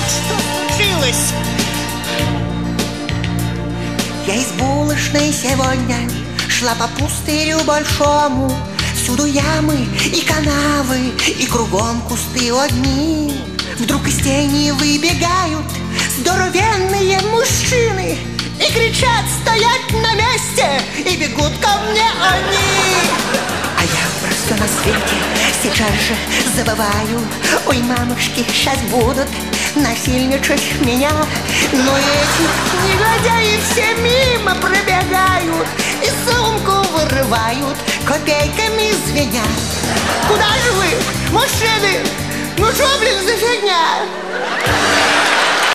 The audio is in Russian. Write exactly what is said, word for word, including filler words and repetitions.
что случилось? Я из булочной сегодня шла по пустырю большому. Всюду ямы и канавы, и кругом кусты одни. Вдруг из тени выбегают здоровенные мужчины и кричат стоять на месте, и бегут ко мне они. А я просто на свете сейчас же забываю. Ой, мамушки сейчас будут насильничать меня. Но эти негодяи все мимо пробегают и сумку вырывают, копейками звеня. Куда же вы, мужчины? Ну что, блин, за фигня?